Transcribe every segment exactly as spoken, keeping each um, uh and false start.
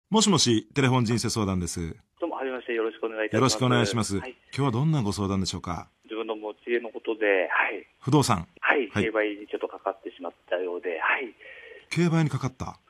もしもし、テレフォン人生相談です。 どうも、はじめまして、よろしくお願いいたします。 よろしくお願いします。 はい、 今日はどんなご相談でしょうか？ 自分の持ち家のことで、はい。 不動産。 はい、 はい、 競売にちょっとかかってしまったようで、はい。 競売にかかった。 はい。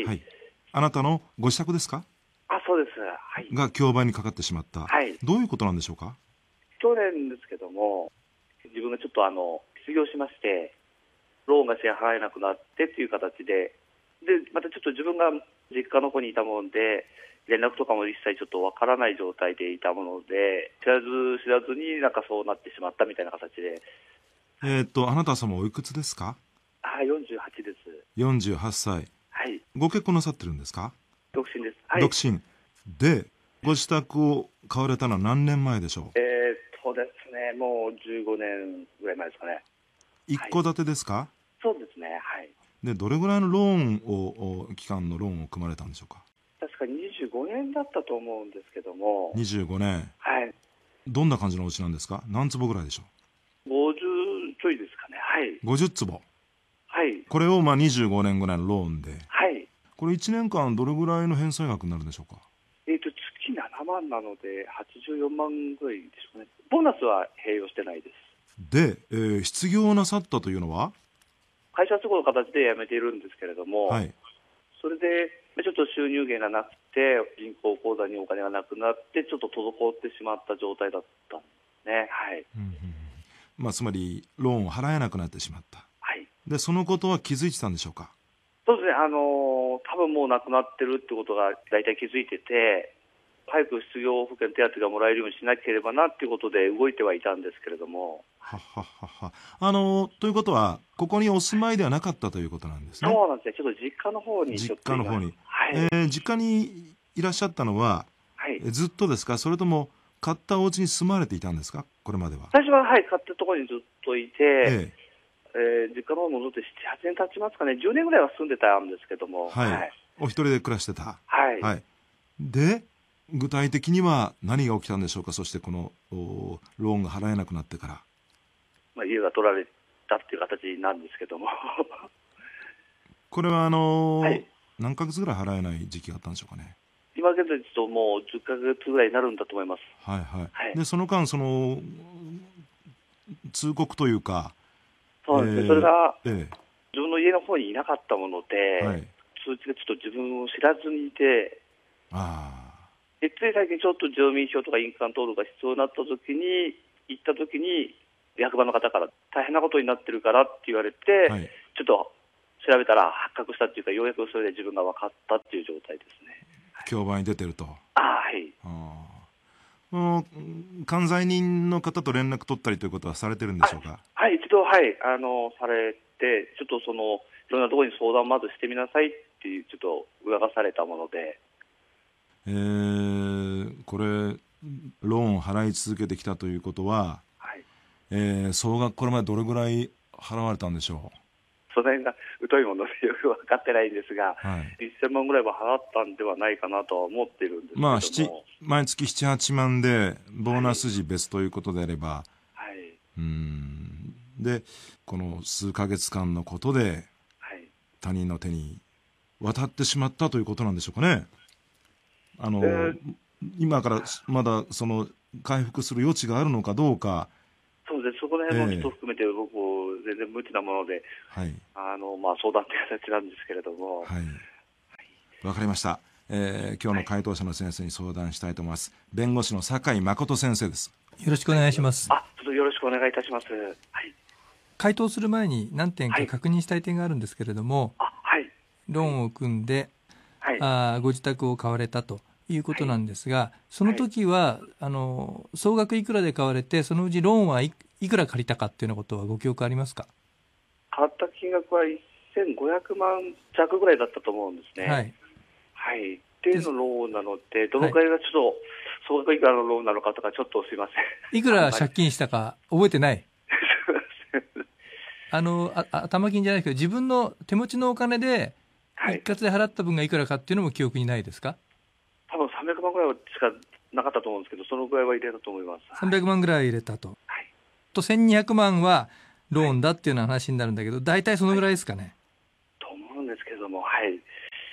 はい。あなたのご自宅ですか？ あ、そうです。はい。 が競売にかかってしまった。 はい。 どういうことなんでしょうか？ 去年ですけども、自分がちょっとあの、失業しまして、ローンが支払えなくなってっていう形で、で、またちょっと自分が実家の方にいたもんで、連絡とかも一切ちょっとわからない状態でいたもので、知らず知らずになんかそうなってしまったみたいな形で。 えー、っと、あなた様おいくつですか？ はい、よんじゅうはちです。 よんじゅうはっさい。 はい。 ご結婚なさってるんですか？ 独身です。はい。 独身。で、ご自宅を買われたのは何年前でしょう？ えー、っとですね、もうじゅうごねんぐらい前ですかね。 一戸建てですか？はい、 そうですね、はい。 で、どれぐらいのローンを、期間のローンを組まれたんでしょうか？ 確かにじゅうごねんだったと思うんですけども。 にじゅうごねん。 はい。 どんな感じのお家なんですか？何坪ぐらいでしょう。ごじゅうちょいですかね。はい。 う？ごじゅう坪。 はい。 これをまあにじゅうごねんぐらいのローンで。 はい。 これいちねんかんどれぐらいの返済額になるんでしょうか？ えー、っと、月ななまんなので、はちじゅうよんまんぐらいでしょうかね。ボーナスは併用してないです。 で、えー失業なさったというのは？ 会社都合の形で辞めているんですけれども、 はい。 それで、ちょっと収入源がなくて、銀行口座にお金がなくなって、ちょっと滞ってしまった状態だったんですね。はい。 うんうんうん。まあ、つまりローンを払えなくなってしまった。 はい。 で、そのことは気づいてたんでしょうか？ そうですね、あのー多分もうなくなってるってことが大体気づいてて、早く失業保険手当がもらえるようにしなければなっていうことで動いてはいたんですけれども。 はっはっはっは。あのということは、ここにお住まいではなかったということなんですね。 そうなんですね、ちょっと実家の方にちょ実っと今。 家の方に。 はい。 えー実家にいらっしゃったのは、 はい。 えずっとですか？それとも買ったお家に住まれていたんですか？これまでは。 最初は、はい、買ったところにずっといて、 ええ。 えー実家の方に戻ってなな、はちねん経ちますかね、じゅうねんぐらいは住んでたんですけども。 はい。 はい。 お一人で暮らしてた。 はい。 はい。で、具体的には何が起きたんでしょうか？そしてこのおローンが払えなくなってから。 まあ、家が取られたっていう形なんですけども。 これはあのーはい。 何ヶ月ぐらい払えない時期があったんでしょうかね？ 今現在ですともうじゅっかげつぐらいになるんだと思います。 はいははい。 い。で、その間、その、通告というか、えそうなんですね。それーがえ自分の家の方にいなかったものえ、はで、 い。 通知がちょっと自分を知らずにいて、 あでつい最近ちょっと住民票とか印鑑登録が必要になった時に、行った時に、役場の方から大変なことになってるからって言われて、 あ、はい。 ちょっと調べたら発覚したっていうか、ようやくそれで自分が分かったっていう状態ですね。 競売に出てると。 ああ、はい。 ああ。この管財人の方と連絡取ったりということはされてるんであ、 しょうか？ はい、一度、はい、あの、されて、ちょっとその、いろんなところに相談まずしてみなさいっていう、ちょっと促されたもので。 えー、これ、ローンを払い続けてきたということは、 はい。 えー、総額これまでどれぐらい払われたんでしょその辺が疎いものでよく分かってないんですが、 う？はい。 せんまんぐらいは払ったんではないかなとは思ってるんですけまあ、七ども。 毎月なな、はちまんで、ボーはい。 ナス時別ということであれば、 はい。 うーん。で、この数ヶ月間のことで、 はい。 他人の手に渡ってしまったということなんでしょうかね。あえの、 ー、 今からまだその回復する余地があるのかどうか。 そうです。そこらえ辺もちょっとえ、 含めて、僕、全然無知なもので、 はい。 あの、まあ、相談という形なんですけれども。 はい。わかりました。えー、今日はい。 の回答者の先生に相談したいと思います。弁護士の酒井誠先生です。 よろしくお願いします。 あ、ちょっとよろしくお願いいたします。はい。 回答する前に何点はい。 か確認したい点があるんですけれども、 あ、はい。 ローンを組んで、 はい。 あーご自宅を買われたということなんですが、そのはい。 時はあの総額いくらで買われて、そのうちローンはいいくら借りたかっていうようなことはご記憶ありますか？ 買った金額はせんごひゃくまん弱ぐらいだったと思うんですね。 はい。 はい。でのローンなので、どはい、 のくらいがちょっと、総額いくらのローンなのかとか、ちょっとすいません。 いくら借金したか覚えてない？ すいません。 あのあ頭金じゃないけど、自分の手持ちのお金ではい。 一括で払った分がいくらかっていうのも記憶にないですか？ 多分さんびゃくまんぐらいしかなかったと思うんですけど、そのぐらいは入れたと思います。はい。 さんびゃくまんぐらい入れたと。 はい。 とせんにひゃくまんはロはい。 ーンだっていうような話になるんだけど、大体そのはい。 ぐらいですかね。 と思うんですけども、はい。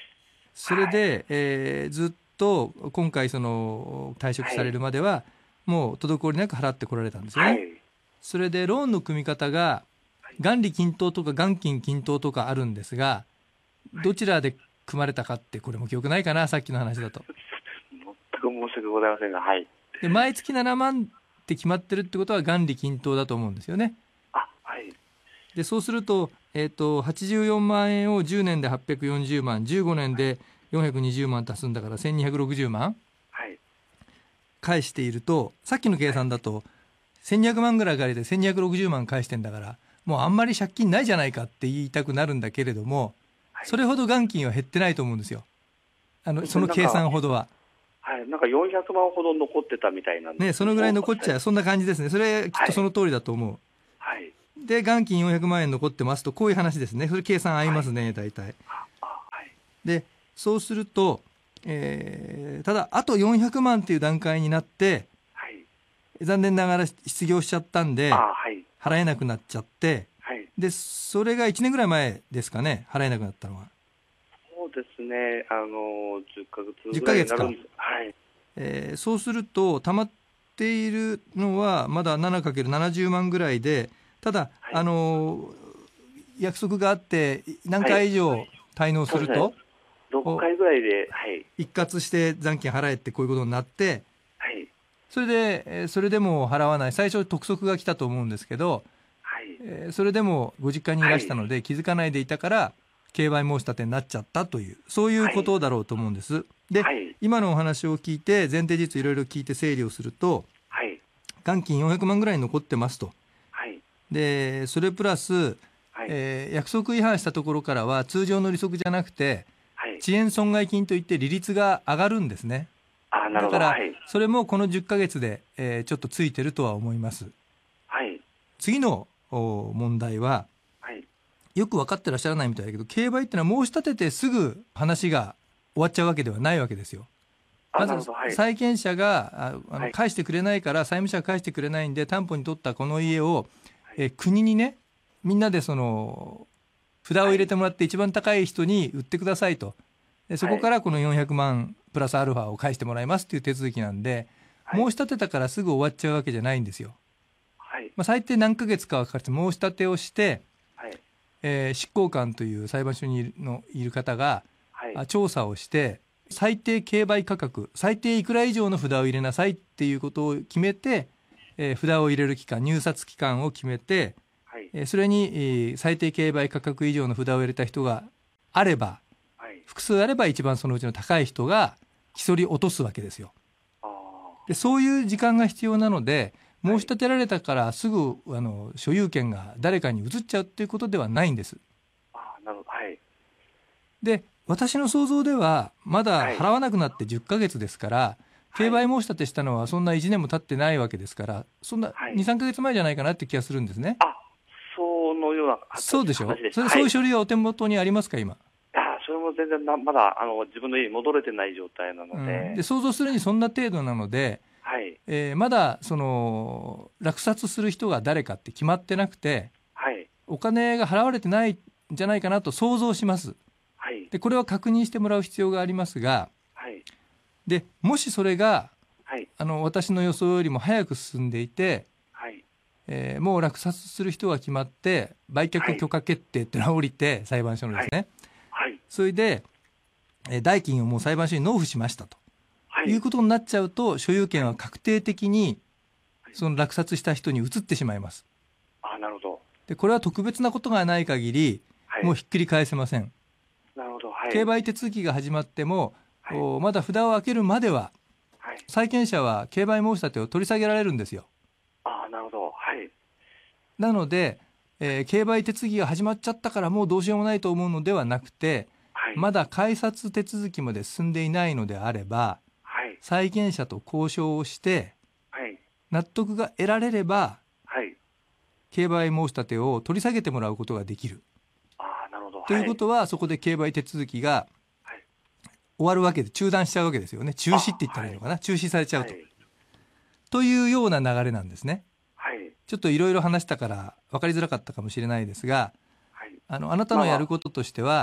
それで、えーずっと今回その退職されるまでは、もう滞りなく払ってこられたんですよね。 はい。 それでローンの組み方が元利均等とか元金均等とかあるんですが、どちらで組まれたかってこれも記憶ないかな、さっきの話だと。 全く申し訳ございませんが、はい。 で毎月ななまんって決まってるってことは元利均等だと思うんですよね。 あ、はい。 でそうすると、えー、とはちじゅうよんまん円をじゅうねんではっぴゃくよんじゅうまん、じゅうごねんでよんひゃくにじゅうまん足すんだからせんにひゃくろくじゅうまんはい。 返していると、さっきの計算だとせんにひゃくまんぐらい借りてせんにひゃくろくじゅうまん返してんだから、もうあんまり借金ないじゃないかって言いたくなるんだけれども、 はい、 それほど元金は減ってないと思うんですよ。あのその計算ほどは。 はい、なんかよんひゃくまんほど残ってたみたいなんですね、そのぐらい残っちゃう、そんな感じですね。それきっとその通りだと思う。 はい。 で元金よんひゃくまん円残ってますと、こういう話ですね。それ計算合いますね、はい、大体。 ああ、はい。 でそうすると、えー、ただあとよんひゃくまんっていう段階になって、 はい、 残念ながら失業しちゃったんで、 あ、はい、 払えなくなっちゃって、 はい、 でそれがいちねんぐらい前ですかね、払えなくなったのは。 そうですね、あのじゅっかげつぐらいになるんです。はい。 えー、そうすると溜まっているのはまだ ななかけるななじゅうまんぐらいで、ただ、はい、あの約束があって何回以上滞納すると、はい、 ろっかいぐらいで、はい、 一括して残金払えってこういうことになって、 はい、 それで、えー、それでも払わない、最初督促が来たと思うんですけど、はい、えー、それでもご実家にいらしたので、はい、気づかないでいたから競売申し立てになっちゃったという、そういうことだろうと思うんです。で、はい、今のお話を聞いて前提事実いろいろ聞いて整理をすると、はい、元金よんひゃくまんぐらい残ってますと、はい、でそれプラス、はい、えー、約束違反したところからは通常の利息じゃなくて、はい、遅延損害金といって利率が上がるんですね。 あ、なるほど。 だから、 はい、 それもこのじゅっかげつで、えー、ちょっとついてるとは思います。 はい、 次の問題は、はい、よく分かってらっしゃらないみたいだけど、競売ってのは申し立ててすぐ話が終わっちゃうわけではないわけですよ。まず債権者があの返してくれないから、債務者が返してくれないんで担保に取ったこの家を、え国にね、みんなでその札を入れてもらって一番高い人に売ってくださいと、でそこからこのよんひゃくまんプラスアルファを返してもらいますっていう手続きなんで、申し立てたからすぐ終わっちゃうわけじゃないんですよ。はいまあ、最低何ヶ月かはかかって申し立てをして、はいえー、執行官という裁判所にいるのいる方が、はい、調査をして最低競売価格、最低いくら以上の札を入れなさいっていうことを決めて、えー、札を入れる期間、入札期間を決めて、はいえー、それに、えー、最低競売価格以上の札を入れた人があれば、はい、複数あれば一番そのうちの高い人が競り落とすわけですよ。あでそういう時間が必要なので、申し立てられたからすぐあの所有権が誰かに移っちゃうっていうことではないんです。 あなるほど、はい、 で私の想像ではまだ払わなくなってじゅっかげつですから、はい、競売申し立てしたのはそんないちねんも経ってないわけですから、そんなに、さんかげつまえじゃないかなって気がするんですね。 あそのようなそうでしょ。それ、はい、そういう書類はお手元にありますか今。 あそれも全然なまだあの自分の家に戻れてない状態なので、 うん、で想像するにそんな程度なので、はいえー、まだその落札する人が誰かって決まってなくて、はい、お金が払われてないんじゃないかなと想像します。はい、でこれは確認してもらう必要がありますが、はい、でもしそれが、はい、あの私の予想よりも早く進んでいて、はいえー、もう落札する人が決まって売却許可決定っていうのが降りて、はい、裁判所のですね、はいはい、それで、えー、代金をもう裁判所に納付しましたと、はい、いうことになっちゃうと所有権は確定的にその落札した人に移ってしまいます。 あ、なるほど。 でこれは特別なことがない限り、はい、もうひっくり返せません。 なるほど、はい、 競売手続きが始まっても、はい、まだ札を開けるまでは、はい、債権者は競売申し立てを取り下げられるんですよ。 あ、なるほど、はい、 なので、えー、競売手続きが始まっちゃったからもうどうしようもないと思うのではなくて、はい、まだ改札手続きまで進んでいないのであれば、はい、債権者と交渉をして、はい、納得が得られれば、はい、競売申し立てを取り下げてもらうことができる。 あ、なるほど。 ということは、はい、そこで競売手続きが終わるわけで中断しちゃうわけですよね。中止って言ったらいいのかな、はい、中止されちゃうと、はい、というような流れなんですね。はい、ちょっといろいろ話したから分かりづらかったかもしれないですが、はい、あのあなたのやることとしては、まあはい、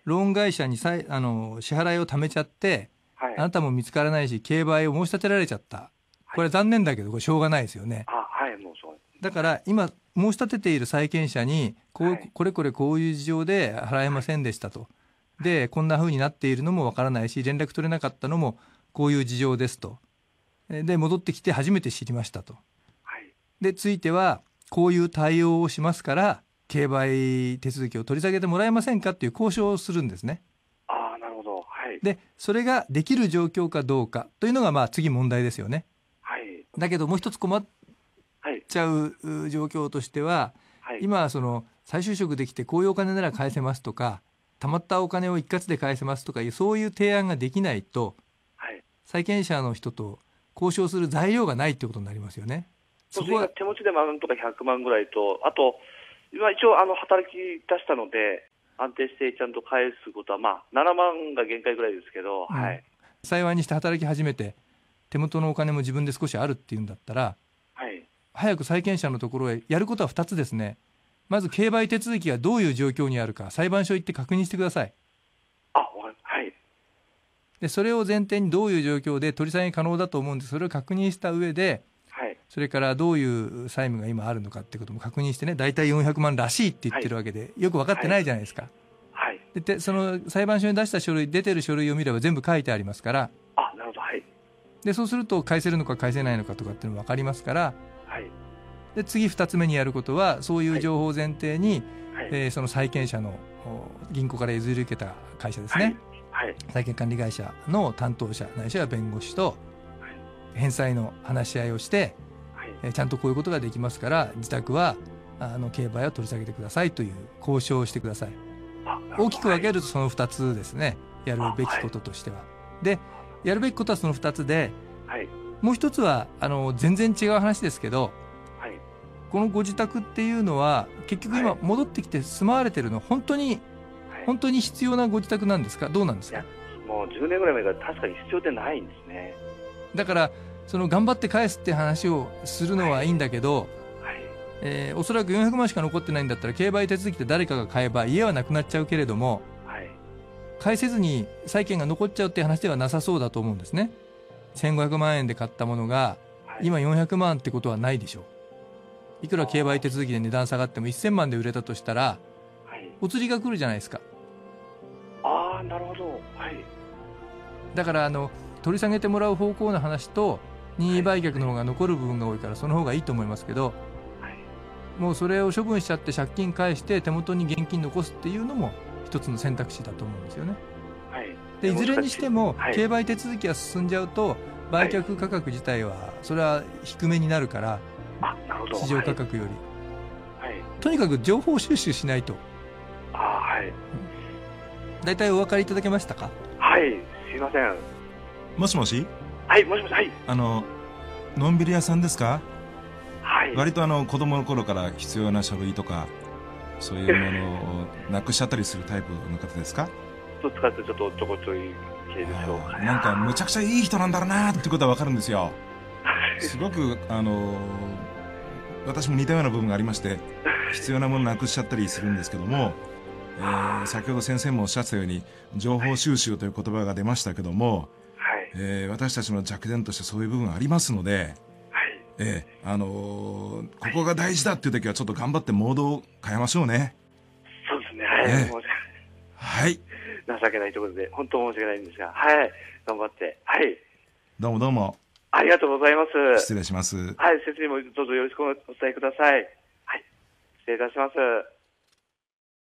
ローン会社にさいあの支払いを貯めちゃって、はい、あなたも見つからないし競売を申し立てられちゃった、これは残念だけどこれしょうがないですよね。 あ、はい、もうそうだから今申し立てている債権者にこう、はい、これこれこういう事情で払えませんでしたと、でこんな風になっているのもわからないし連絡取れなかったのもこういう事情ですと、で戻ってきて初めて知りましたと、はい、でついてはこういう対応をしますから競売手続きを取り下げてもらえませんかっていう交渉をするんですね。 ああ、なるほど。はい。 でそれができる状況かどうかというのがまあ次問題ですよね。 はい。 だけどもう一つ困っちゃう状況としては、はい、今その再就職できてこういうお金なら返せますとかたまったお金を一括で返せますとかいうそういう提案ができないと、はい、債権者の人と交渉する材料がないってことになりますよね。 そこは手持ちでなんとかひゃくまんぐらいと、あと今一応あの働き出したので安定してちゃんと返すことはまあななまんが限界ぐらいですけど、うん、はい、 幸いにして働き始めて手元のお金も自分で少しあるっていうんだったら、はい、早く債権者のところへやることはふたつですね。まず競売手続きがどういう状況にあるか裁判所行って確認してください。 あ、はい。 でそれを前提にどういう状況で取り下げ可能だと思うんです。それを確認した上で、はい、それからどういう債務が今あるのかってことも確認してね、だいたいよんひゃくまんらしいって言ってるわけで、はい、よく分かってないじゃないですか。はい、でその裁判所に出した書類、出てる書類を見れば全部書いてありますから、 あ、なるほど、はい、 でそうすると返せるのか返せないのかとかっていうのも分かりますから、はい、で次ふたつめにやることはそういう情報を前提に、はい、えー、その債権者の銀行から譲り受けた会社ですね、はいはい、債権管理会社の担当者ないしは弁護士と返済の話し合いをして、はい、えー、ちゃんとこういうことができますから自宅はあの競売を取り下げてくださいという交渉をしてください。大きく分けるとそのふたつですね、やるべきこととしては。でやるべきことはそのふたつで、はい、もう一つはあの全然違う話ですけど、はい、このご自宅っていうのは結局今戻ってきて住まわれてるの本当に、はい、本当に必要なご自宅なんですか、どうなんですか。いやもうじゅうねんぐらい前から確かに必要でないんですね。 だからその頑張って返すって話をするのはいいんだけど、はいはい、えー、おそらくよんひゃくまんしか残ってないんだったら競売手続きで誰かが買えば家はなくなっちゃうけれども、はい、返せずに債権が残っちゃうっていう話ではなさそうだと思うんですね。せんごひゃくまんえんで買ったものが今よんひゃくまんってことはないでしょう。いくら競売手続きで値段下がってもせんまんで売れたとしたら、はい、お釣りが来るじゃないですか。 ああ、なるほど、はい、 だからあの取り下げてもらう方向の話と任意売却の方が残る部分が多いからその方がいいと思いますけど、はい、もうそれを処分しちゃって借金返して手元に現金残すっていうのも一つの選択肢だと思うんですよね。はい、でいずれにしても、はい、競売手続きが進んじゃうと売却価格自体はそれは低めになるから、 あ、なるほど、 市場価格より、はい、とにかく情報収集しないと。 あ、はい、 だいたいお分かりいただけましたか。 はい、すいません。 もしもし。 はい、もしもし。はい、 あののんびり屋さんですか。 はい、 割とあの子供の頃から必要な書類とかそういうものをなくしちゃったりするタイプの方ですか。 どっちかってちょっとちょこちょい系でしょうか。 なんかむちゃくちゃいい人なんだろうなってことは分かるんですよ。すごくあの私も似たような部分がありまして必要なものなくしちゃったりするんですけども、えー、先ほど先生もおっしゃったように情報収集という言葉が出ましたけども、はい、えー、私たちの弱点としてそういう部分がありますので、はい、えーあのー、ここが大事だっていう時はちょっと頑張ってモードを変えましょうね。 そうですね、はい、 えー、はい、 情けないところで本当申し訳ないんですが、はい、頑張って、はい、 どうもどうもありがとうございます。 失礼します。 はい、説明もどうぞよろしくお伝えください。はい、失礼いたします。